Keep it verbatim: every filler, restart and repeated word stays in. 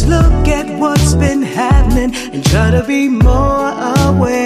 look at what's been happening and try to be more aware.